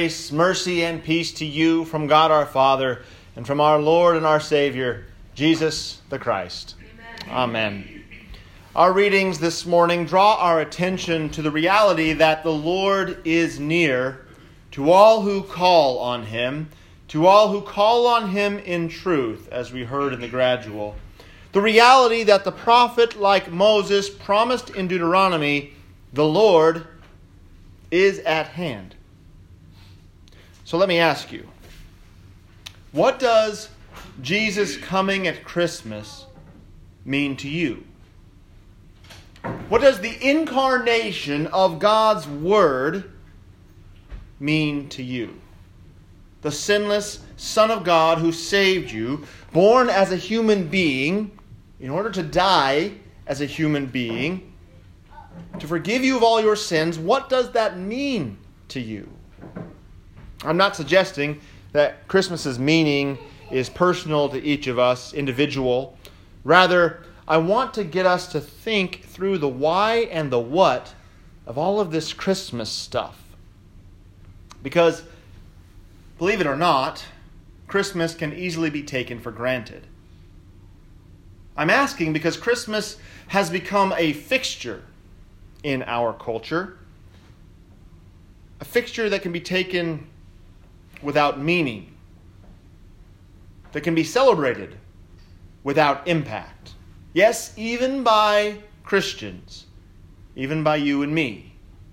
Grace, mercy, and peace to you from God our Father and from our Lord and our Savior, Jesus the Christ. Amen. Our readings this morning draw our attention to the reality that the Lord is near to all who call on Him, to all who call on Him in truth, as we heard in the gradual. The reality that the prophet, like Moses, promised in Deuteronomy, the Lord is at hand. So let me ask you, what does Jesus coming at Christmas mean to you? What does the incarnation of God's Word mean to you? The sinless Son of God who saved you, born as a human being, in order to die as a human being, to forgive you of all your sins, what does that mean to you? I'm not suggesting that Christmas's meaning is personal to each of us, individual. Rather, I want to get us to think through the why and the what of all of this Christmas stuff. Because, believe it or not, Christmas can easily be taken for granted. I'm asking because Christmas has become a fixture in our culture. A fixture that can be taken without meaning. That can be celebrated without impact. Yes, even by Christians. Even by you and me.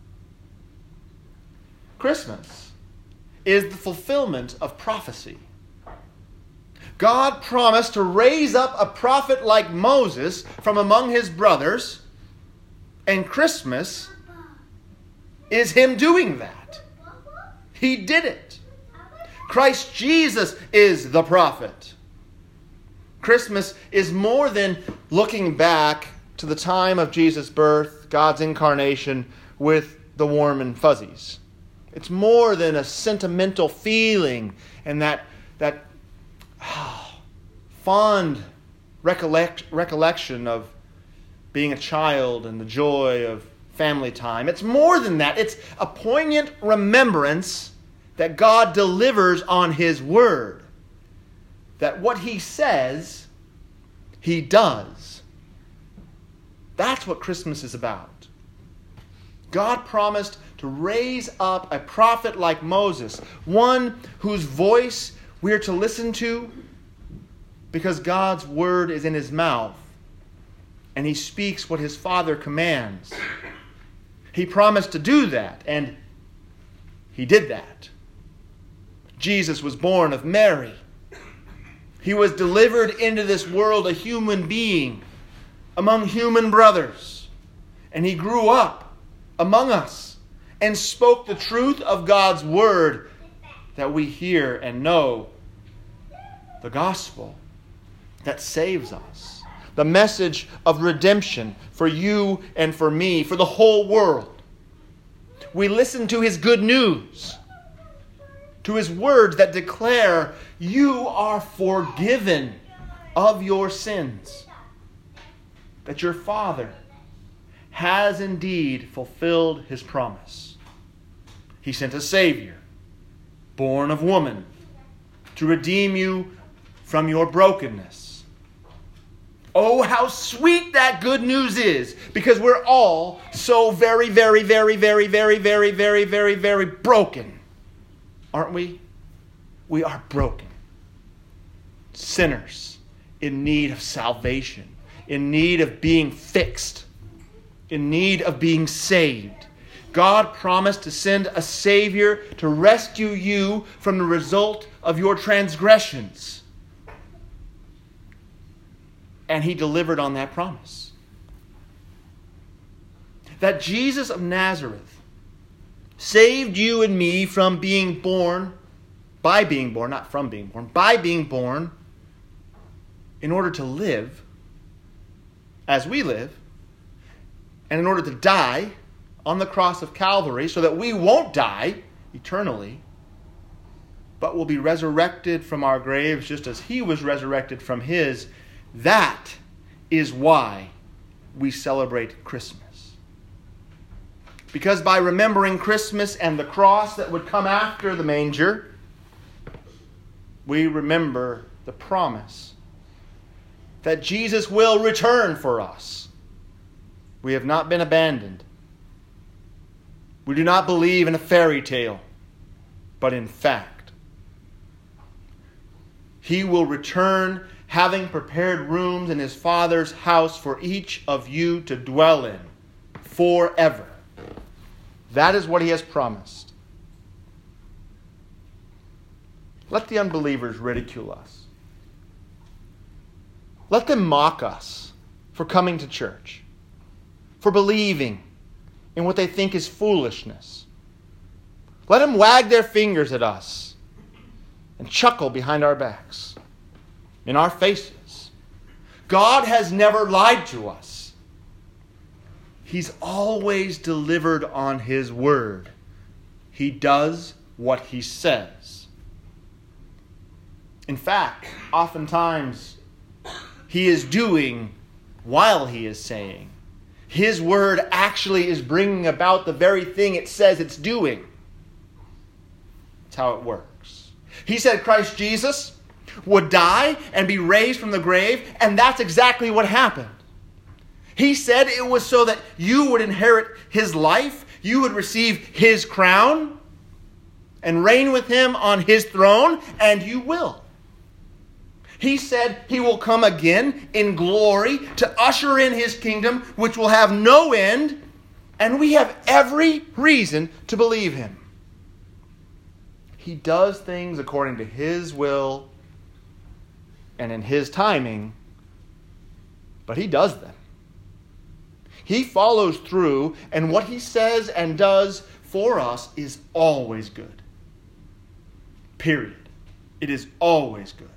Christmas is the fulfillment of prophecy. God promised to raise up a prophet like Moses from among his brothers, and Christmas is him doing that. He did it. Christ Jesus is the prophet. Christmas is more than looking back to the time of Jesus' birth, God's incarnation, with the warm and fuzzies. It's more than a sentimental feeling and that fond recollection of being a child and the joy of family time. It's more than that. It's a poignant remembrance that God delivers on His Word. That what He says, He does. That's what Christmas is about. God promised to raise up a prophet like Moses, one whose voice we're to listen to because God's Word is in His mouth and He speaks what His Father commands. He promised to do that, and He did that. Jesus was born of Mary. He was delivered into this world a human being among human brothers. And He grew up among us and spoke the truth of God's Word that we hear and know. The gospel that saves us. The message of redemption for you and for me, for the whole world. We listen to His good news. To His words that declare you are forgiven of your sins. That your Father has indeed fulfilled His promise. He sent a Savior, born of woman, to redeem you from your brokenness. Oh, how sweet that good news is, because we're all so very, very, very, very, very, very, very, very, very broken. Aren't we? We are broken. Sinners in need of salvation, in need of being fixed, in need of being saved. God promised to send a Savior to rescue you from the result of your transgressions. And He delivered on that promise. That Jesus of Nazareth saved you and me from being born, by being born, not from being born, by being born, in order to live as we live, and in order to die on the cross of Calvary so that we won't die eternally, but will be resurrected from our graves just as He was resurrected from His. That is why we celebrate Christmas. Because by remembering Christmas and the cross that would come after the manger, we remember the promise that Jesus will return for us. We have not been abandoned. We do not believe in a fairy tale, but in fact. He will return, having prepared rooms in His Father's house for each of you to dwell in forever. That is what He has promised. Let the unbelievers ridicule us. Let them mock us for coming to church, for believing in what they think is foolishness. Let them wag their fingers at us and chuckle behind our backs, in our faces. God has never lied to us. He's always delivered on His word. He does what He says. In fact, oftentimes, He is doing while He is saying. His word actually is bringing about the very thing it says it's doing. That's how it works. He said Christ Jesus would die and be raised from the grave, and that's exactly what happened. He said it was so that you would inherit His life, you would receive His crown, and reign with Him on His throne, and you will. He said He will come again in glory to usher in His kingdom, which will have no end, and we have every reason to believe Him. He does things according to His will and in His timing, but He does them. He follows through, and what He says and does for us is always good. Period. It is always good.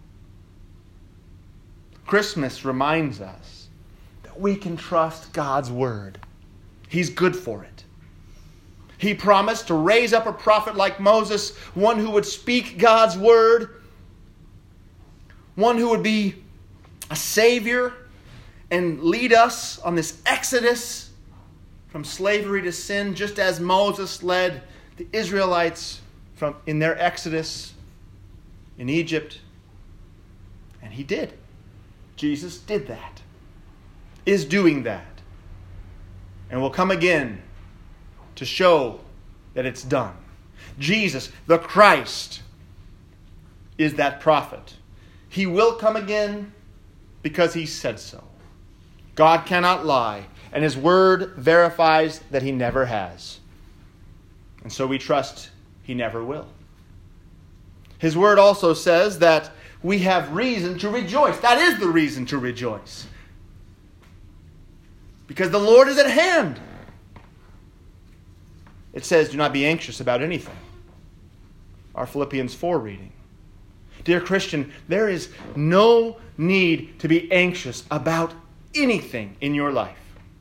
Christmas reminds us that we can trust God's word. He's good for it. He promised to raise up a prophet like Moses, one who would speak God's word, one who would be a savior and lead us on this exodus from slavery to sin, just as Moses led the Israelites in their exodus in Egypt. And He did. Jesus did that, is doing that, and will come again to show that it's done. Jesus, the Christ, is that prophet. He will come again because He said so. God cannot lie, and His word verifies that He never has. And so we trust He never will. His word also says that we have reason to rejoice. That is the reason to rejoice. Because the Lord is at hand. It says, do not be anxious about anything. Our Philippians 4 reading. Dear Christian, there is no need to be anxious about anything in your life.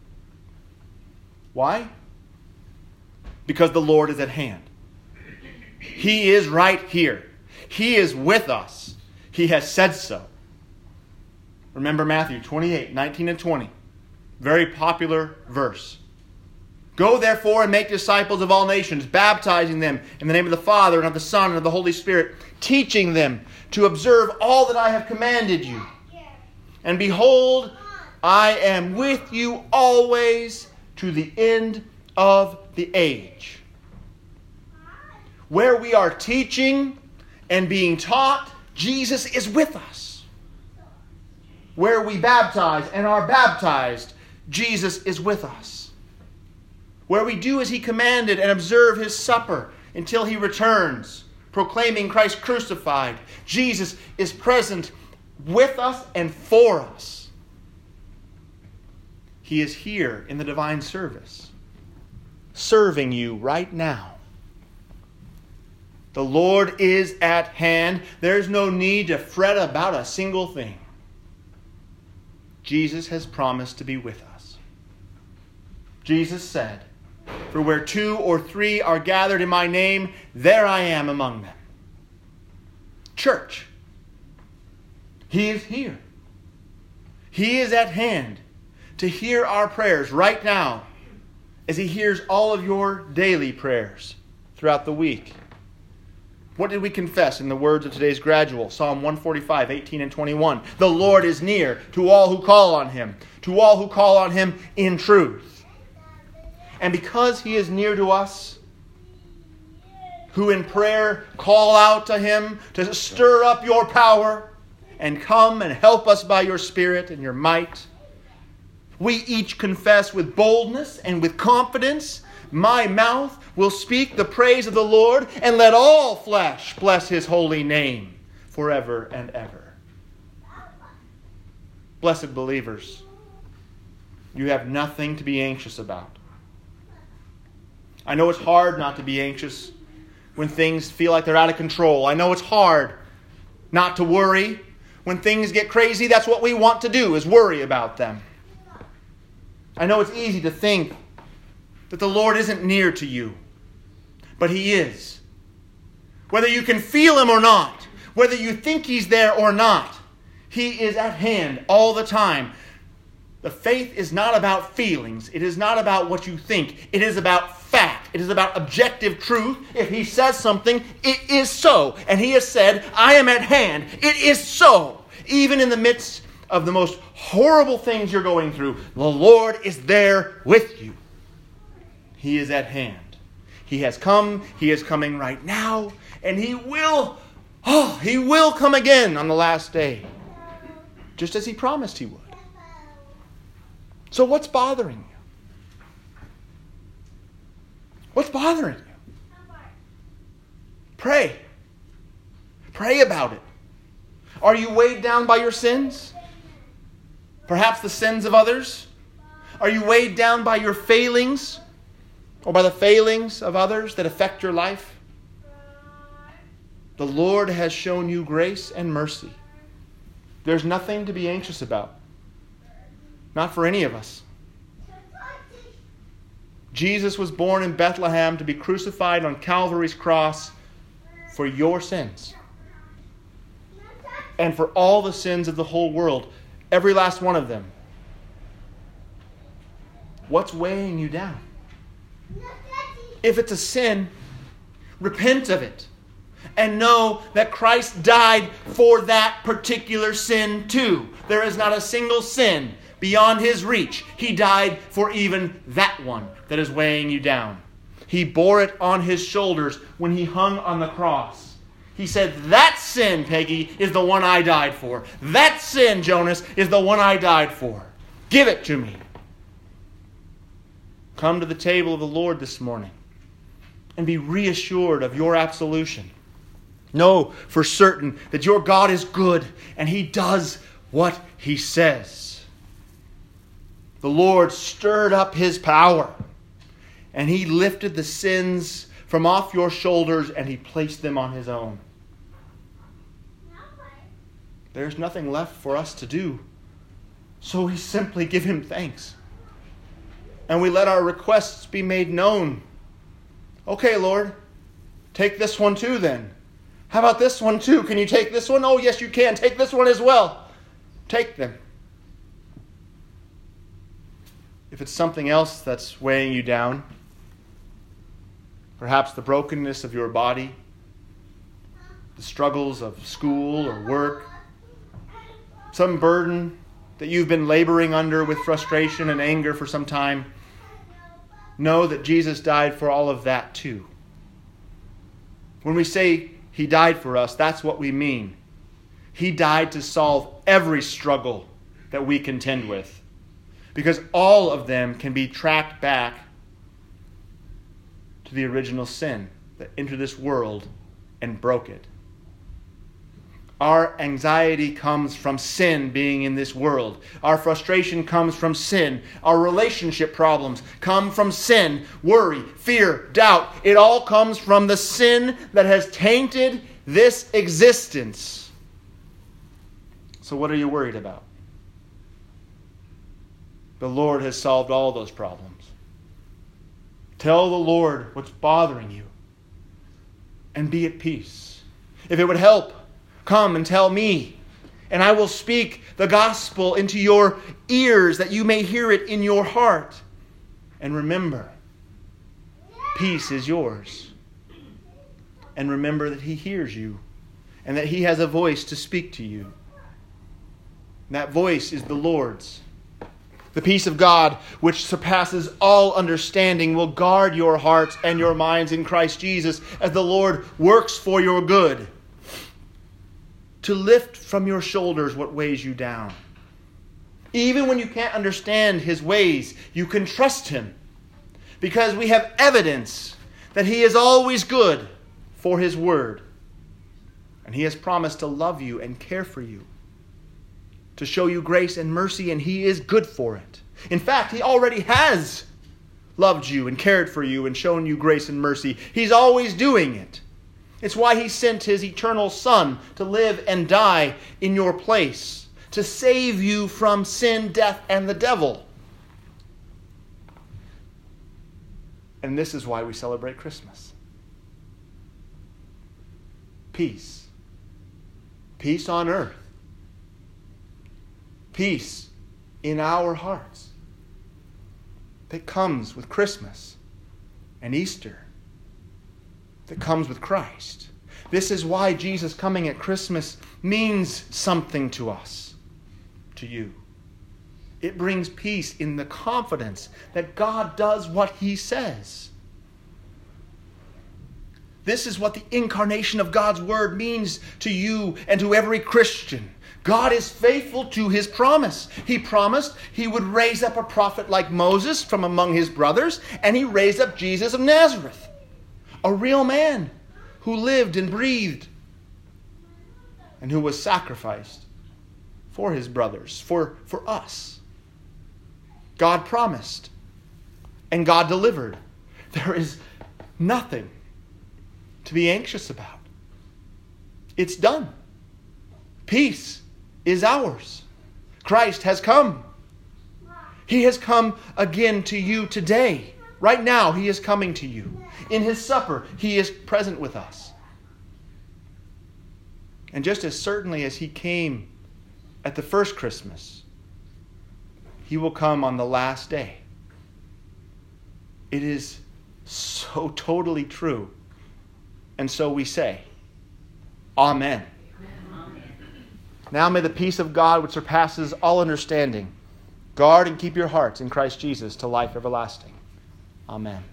Why? Because the Lord is at hand. He is right here. He is with us. He has said so. Remember Matthew 28, 19 and 20. Very popular verse. Go therefore and make disciples of all nations, baptizing them in the name of the Father and of the Son and of the Holy Spirit, teaching them to observe all that I have commanded you. And behold, I am with you always to the end of the age. Where we are teaching and being taught, Jesus is with us. Where we baptize and are baptized, Jesus is with us. Where we do as He commanded and observe His supper until He returns, proclaiming Christ crucified, Jesus is present with us and for us. He is here in the divine service, serving you right now. The Lord is at hand. There's no need to fret about a single thing. Jesus has promised to be with us. Jesus said, for where 2 or 3 are gathered in my name, there I am among them. Church, He is here. He is at hand to hear our prayers right now as He hears all of your daily prayers throughout the week. What did we confess in the words of today's gradual? Psalm 145, 18 and 21. The Lord is near to all who call on Him, to all who call on Him in truth. And because He is near to us, who in prayer call out to Him to stir up your power and come and help us by your Spirit and your might, we each confess with boldness and with confidence, my mouth will speak the praise of the Lord, and let all flesh bless His holy name forever and ever. Blessed believers, you have nothing to be anxious about. I know it's hard not to be anxious when things feel like they're out of control. I know it's hard not to worry. When things get crazy, that's what we want to do, is worry about them. I know it's easy to think that the Lord isn't near to you, but He is. Whether you can feel Him or not, whether you think He's there or not, He is at hand all the time. The faith is not about feelings. It is not about what you think. It is about fact. It is about objective truth. If He says something, it is so. And He has said, I am at hand. It is so. Even in the midst of the most horrible things you're going through, the Lord is there with you. He is at hand. He has come. He is coming right now. And He will come again on the last day. Just as He promised He would. So what's bothering you? What's bothering you? Pray. Pray about it. Are you weighed down by your sins? Perhaps the sins of others? Are you weighed down by your failings? Or by the failings of others that affect your life? The Lord has shown you grace and mercy. There's nothing to be anxious about. Not for any of us. Jesus was born in Bethlehem to be crucified on Calvary's cross for your sins. And for all the sins of the whole world. Every last one of them. What's weighing you down? If it's a sin, repent of it. And know that Christ died for that particular sin too. There is not a single sin beyond His reach. He died for even that one that is weighing you down. He bore it on His shoulders when He hung on the cross. He said, that sin, Peggy, is the one I died for. That sin, Jonas, is the one I died for. Give it to me. Come to the table of the Lord this morning and be reassured of your absolution. Know for certain that your God is good and He does what He says. The Lord stirred up His power and He lifted the sins from off your shoulders and He placed them on His own. There's nothing left for us to do. So we simply give Him thanks. And we let our requests be made known. Okay, Lord, take this one too then. How about this one too? Can you take this one? Oh, yes, you can. Take this one as well. Take them. If it's something else that's weighing you down, perhaps the brokenness of your body, the struggles of school or work, some burden that you've been laboring under with frustration and anger for some time, know that Jesus died for all of that too. When we say He died for us, that's what we mean. He died to solve every struggle that we contend with. Because all of them can be tracked back to the original sin that entered this world and broke it. Our anxiety comes from sin being in this world. Our frustration comes from sin. Our relationship problems come from sin. Worry, fear, doubt. It all comes from the sin that has tainted this existence. So what are you worried about? The Lord has solved all those problems. Tell the Lord what's bothering you and be at peace. If it would help, come and tell me, and I will speak the gospel into your ears that you may hear it in your heart. And remember, peace is yours. And remember that He hears you and that He has a voice to speak to you. And that voice is the Lord's. The peace of God, which surpasses all understanding, will guard your hearts and your minds in Christ Jesus as the Lord works for your good, to lift from your shoulders what weighs you down. Even when you can't understand His ways, you can trust Him, because we have evidence that He is always good for His word. And He has promised to love you and care for you, to show you grace and mercy, and He is good for it. In fact, He already has loved you and cared for you and shown you grace and mercy. He's always doing it. It's why He sent His eternal Son to live and die in your place, to save you from sin, death, and the devil. And this is why we celebrate Christmas. Peace. Peace on earth. Peace in our hearts that comes with Christmas and Easter, that comes with Christ. This is why Jesus coming at Christmas means something to us, to you. It brings peace in the confidence that God does what He says. This is what the incarnation of God's Word means to you and to every Christian. God is faithful to His promise. He promised He would raise up a prophet like Moses from among his brothers, and He raised up Jesus of Nazareth, a real man who lived and breathed and who was sacrificed for His brothers, for us. God promised, and God delivered. There is nothing to be anxious about. It's done. Peace is ours. Christ has come. He has come again to you today. Right now, He is coming to you. In His supper, He is present with us. And just as certainly as He came at the first Christmas, He will come on the last day. It is so totally true. And so we say, Amen. Now may the peace of God, which surpasses all understanding, guard and keep your hearts in Christ Jesus to life everlasting. Amen.